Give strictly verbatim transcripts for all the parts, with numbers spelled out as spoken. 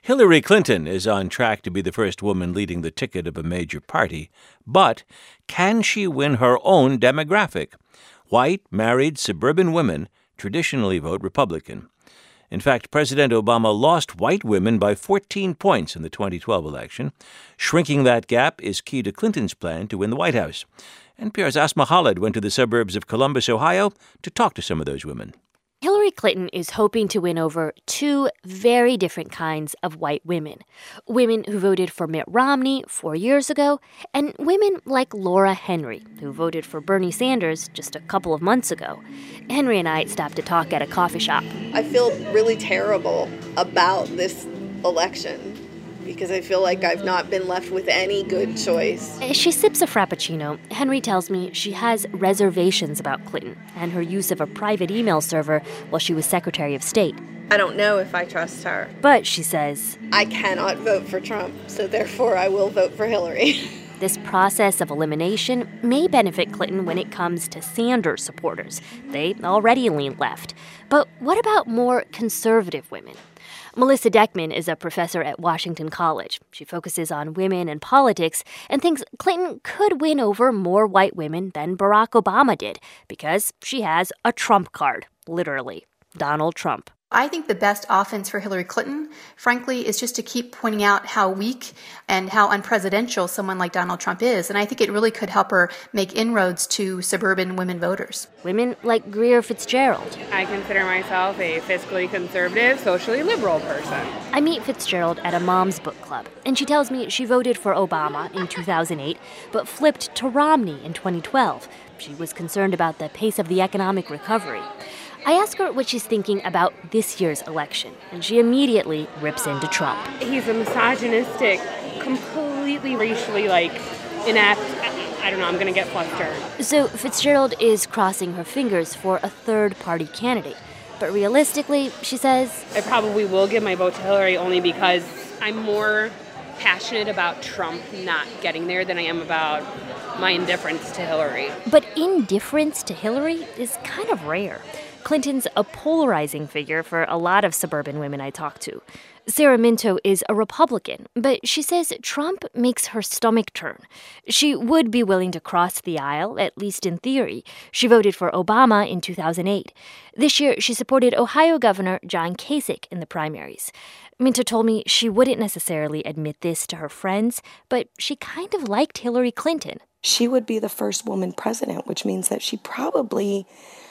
Hillary Clinton is on track to be the first woman leading the ticket of a major party, but can she win her own demographic? White, married, suburban women traditionally vote Republican. In fact, President Obama lost white women by fourteen points in the twenty twelve election. Shrinking that gap is key to Clinton's plan to win the White House. N P R's Asma Khalid went to the suburbs of Columbus, Ohio, to talk to some of those women. Hillary Clinton is hoping to win over two very different kinds of white women. Women who voted for Mitt Romney four years ago, and women like Laura Henry, who voted for Bernie Sanders just a couple of months ago. Henry and I stopped to talk at a coffee shop. I feel really terrible about this election because I feel like I've not been left with any good choice. As she sips a Frappuccino, Henry tells me she has reservations about Clinton and her use of a private email server while she was Secretary of State. I don't know if I trust her. But, she says, I cannot vote for Trump, so therefore I will vote for Hillary. This process of elimination may benefit Clinton when it comes to Sanders supporters. They already lean left. But what about more conservative women? Melissa Deckman is a professor at Washington College. She focuses on women and politics and thinks Clinton could win over more white women than Barack Obama did because she has a Trump card, literally, Donald Trump. I think the best offense for Hillary Clinton, frankly, is just to keep pointing out how weak and how unpresidential someone like Donald Trump is. And I think it really could help her make inroads to suburban women voters. Women like Greer Fitzgerald. I consider myself a fiscally conservative, socially liberal person. I meet Fitzgerald at a mom's book club, and she tells me she voted for Obama in two thousand eight, but flipped to Romney in twenty twelve. She was concerned about the pace of the economic recovery. I ask her what she's thinking about this year's election, and she immediately rips into Trump. He's a misogynistic, completely racially, like, inept. I don't know, I'm going to get flustered. So Fitzgerald is crossing her fingers for a third-party candidate. But realistically, she says, I probably will give my vote to Hillary only because I'm more passionate about Trump not getting there than I am about my indifference to Hillary. But indifference to Hillary is kind of rare. Clinton's a polarizing figure for a lot of suburban women I talk to. Sarah Minto is a Republican, but she says Trump makes her stomach turn. She would be willing to cross the aisle, at least in theory. She voted for Obama in two thousand eight. This year, she supported Ohio Governor John Kasich in the primaries. Minto told me she wouldn't necessarily admit this to her friends, but she kind of liked Hillary Clinton. She would be the first woman president, which means that she probably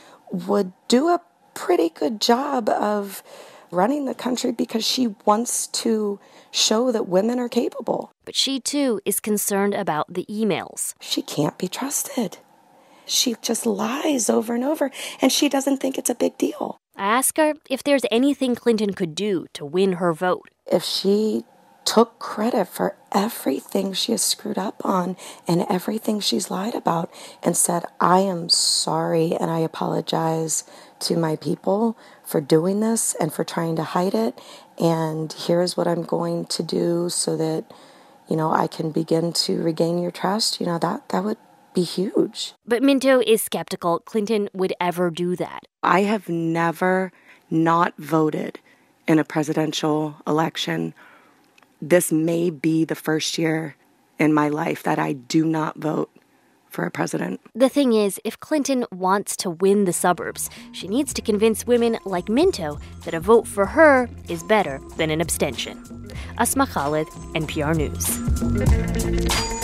would do a pretty good job of running the country because she wants to show that women are capable. But she, too, is concerned about the emails. She can't be trusted. She just lies over and over, and she doesn't think it's a big deal. I ask her if there's anything Clinton could do to win her vote. If she took credit for everything she has screwed up on and everything she's lied about and said, I am sorry and I apologize to my people for doing this and for trying to hide it, and here's what I'm going to do so that, you know, I can begin to regain your trust, you know, that, that would be huge. But Minto is skeptical Clinton would ever do that. I have never not voted in a presidential election. This may be the first year in my life that I do not vote for a president. The thing is, if Clinton wants to win the suburbs, she needs to convince women like Minto that a vote for her is better than an abstention. Asma Khalid, N P R News.